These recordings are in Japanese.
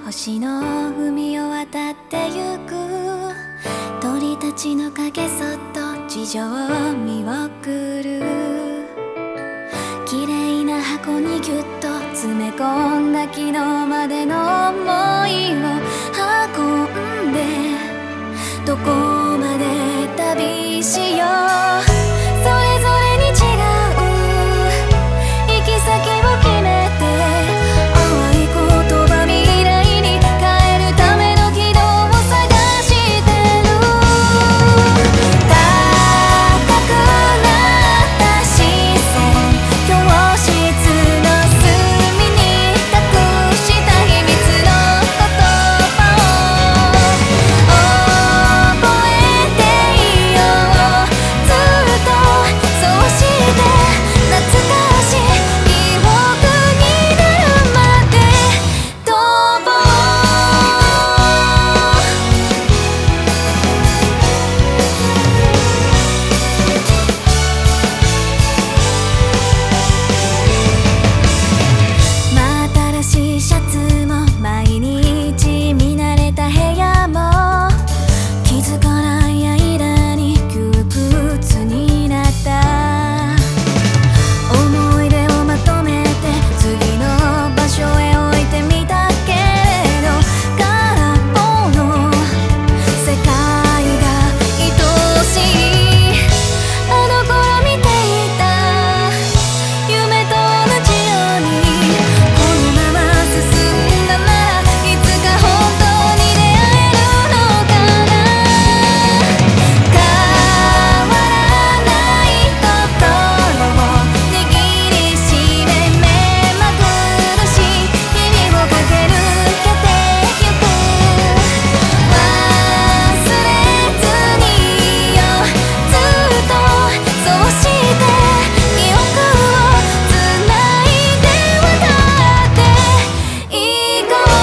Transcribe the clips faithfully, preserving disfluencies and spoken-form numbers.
星の海を渡ってゆく鳥たちの影そっと地上を見送る綺麗な箱にぎゅっと詰め込んだ昨日までの想いを運んでどこまで旅しようそれぞれに違う行き先を決めて淡い言葉未来に変えるための軌道を探してる高くなった視線教室の隅に隠した秘密の言葉を覚えていようずっとそうして懐かしい記憶になるまで飛ぼう真新しいシャツも毎日見慣れた部屋も気づかない間に窮屈になった思い出をまとめて次の場所へ置いてみたけれど空っぽの世界が愛しいあの頃見ていた夢と同じようにこのまま進んだならいつか本当に出会えるのかな変わらない心を握りしめ目まぐるしい日々を駆け抜けてゆく忘れずにいようずっとそうして記憶をつないで渡っていこう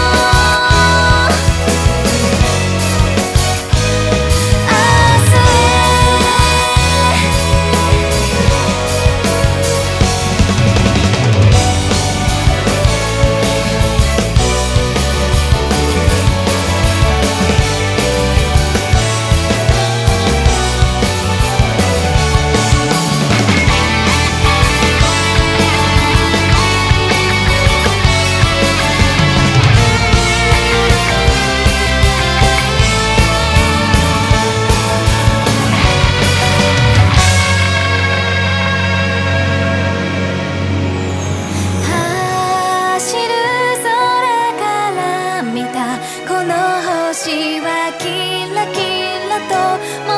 明日走る空から見たこの星はキラキラと